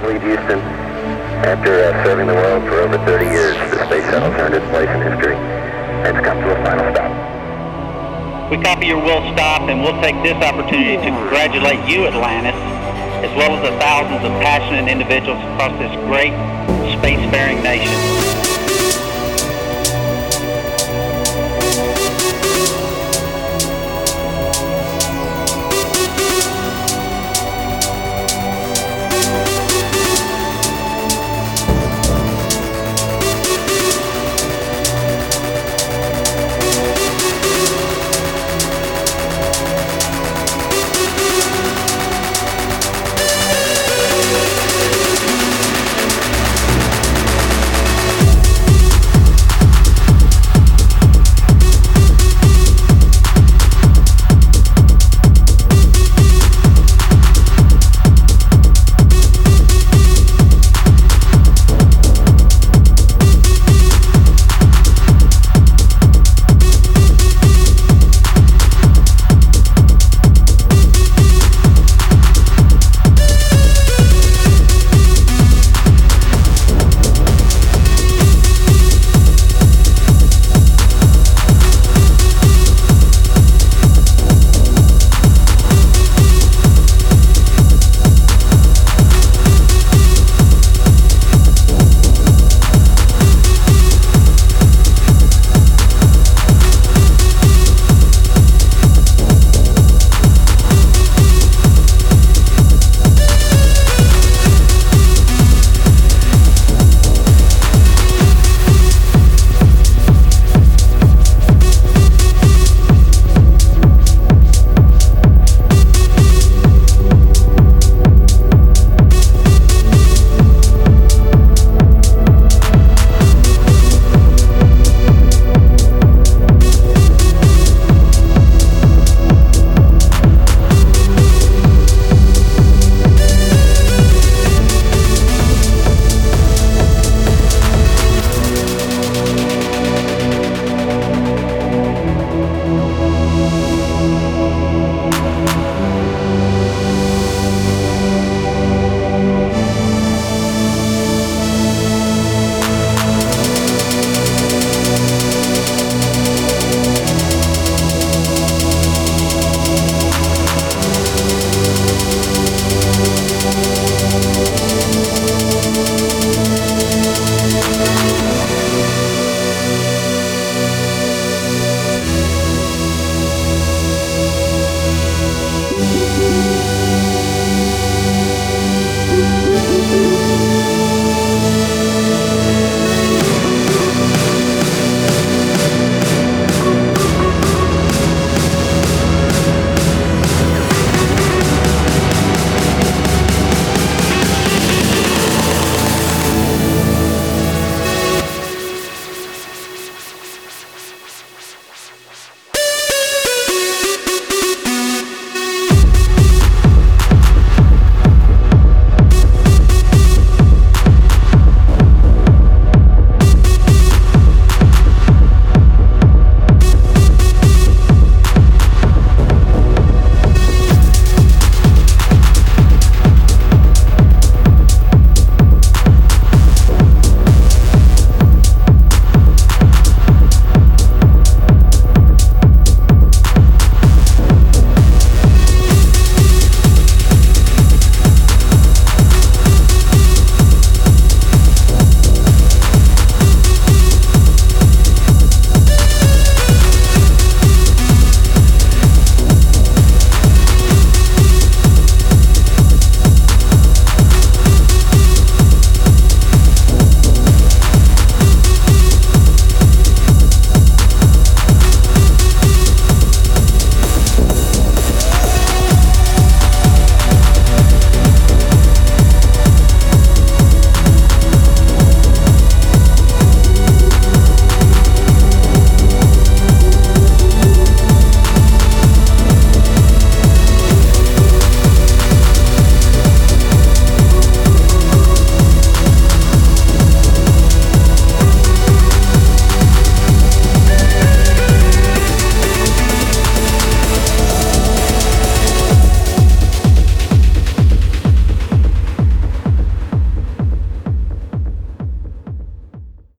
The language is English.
leave Houston. After serving the world for over 30 years, the space shuttle's earned its place in history and it's come to a final stop. We copy your will stop, and we'll take this opportunity to congratulate you, Atlantis, as well as the thousands of passionate individuals across this great spacefaring nation.